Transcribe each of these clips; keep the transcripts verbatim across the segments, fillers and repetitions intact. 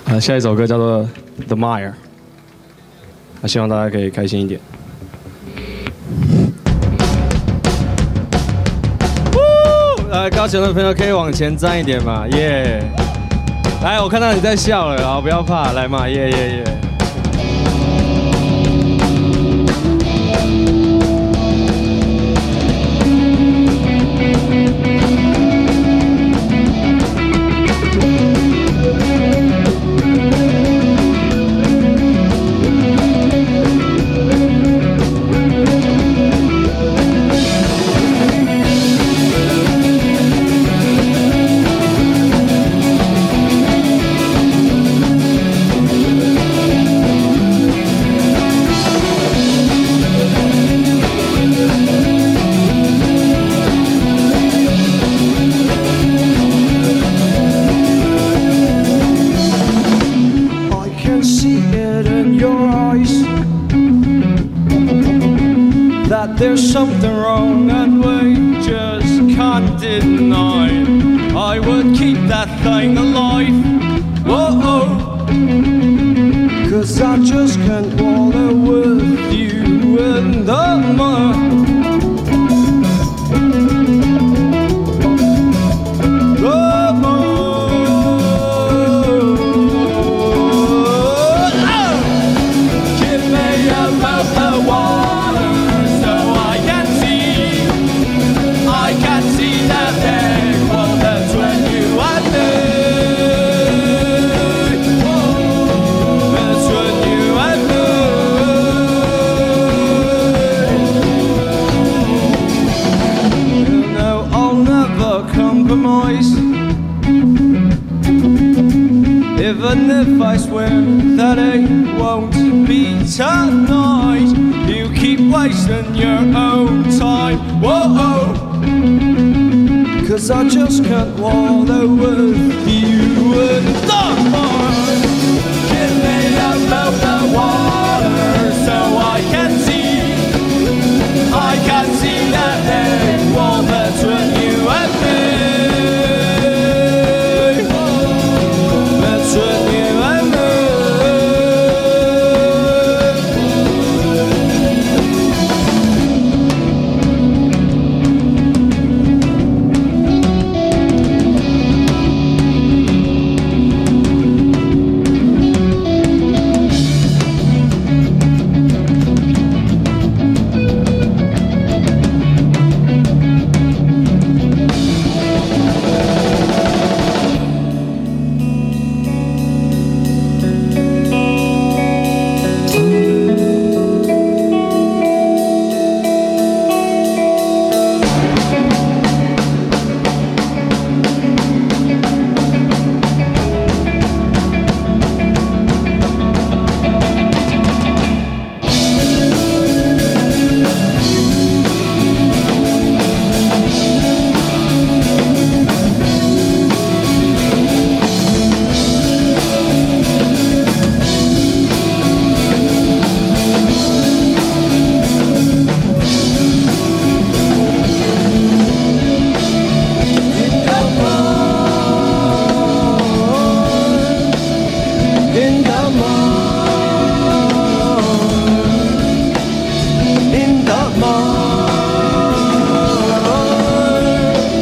啊，下一首歌叫做《The Mire》，啊，希望大家可以开心一点。来，高雄的朋友可以往前站一点嘛，耶、yeah ！来，我看到你在笑了，好，不要怕，来嘛，耶耶耶！ There's something wrong and we just can't deny. I would keep that thing alive. Whoa, cause I just can't wallow with you in the mud. Even if I swear that it won't be tonight, you keep wasting your own time. Whoa, cause I just can't wallow with you in the mud. Give me out the water so I can see, I can see that there wall between you and me.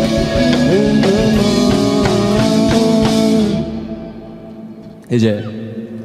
A J。